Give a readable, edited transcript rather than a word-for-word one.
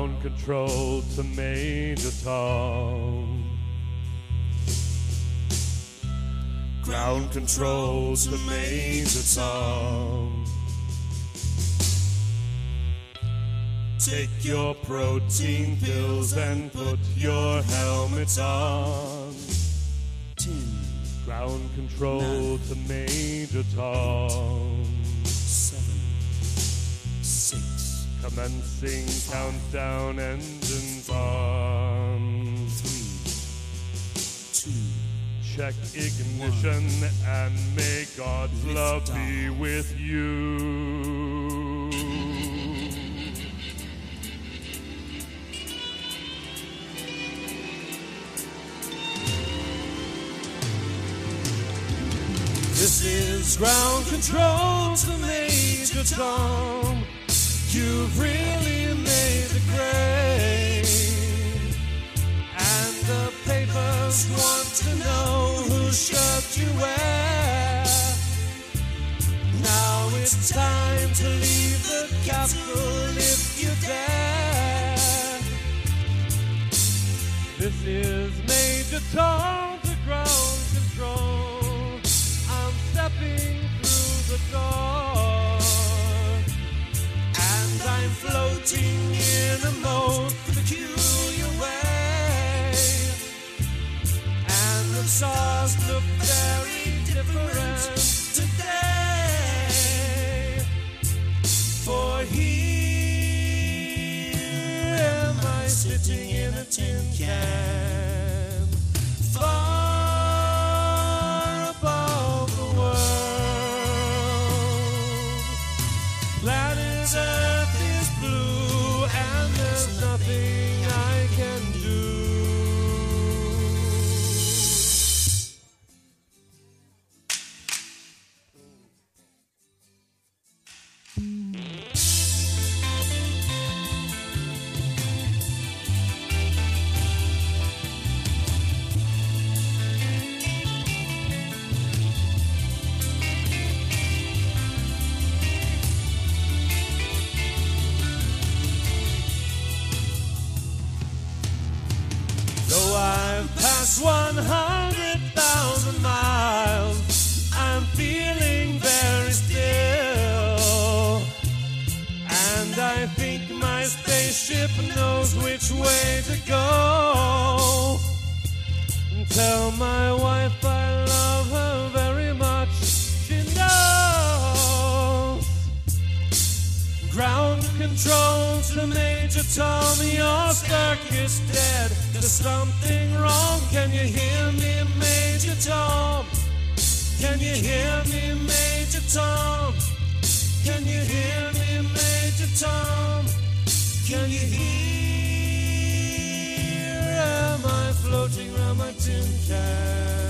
Ground control to Major Tom. Ground control to Major Tom. Take your protein pills and put your helmets on. 10, Ground control 9, to Major Tom. 7, 6, Commencing countdown, engines on. 3, 2, Check ignition and may God's love be with you. This is ground control to Major Tom. You've really made the grade, and the papers want to know whose shirt you wear. Now it's time to leave the Capitol if you dare. This is Major Tom to ground control. I'm stepping through the door, and I'm floating in a most peculiar way. And the stars look very different today. For here am I sitting in a tin can, far above the world. Planet Earth is blue and there's nothing I can do. Though I've passed 100,000 miles, I'm feeling very still. And I think my spaceship knows which way to go. Tell my wife I love her very much, she knows. Ground control to Major Tom, your circuit's dead. There's something wrong, can you hear me, Major Tom? Can you hear me, Major Tom? Can you hear me, Major Tom? Can you hear? Am I floating around my tin can?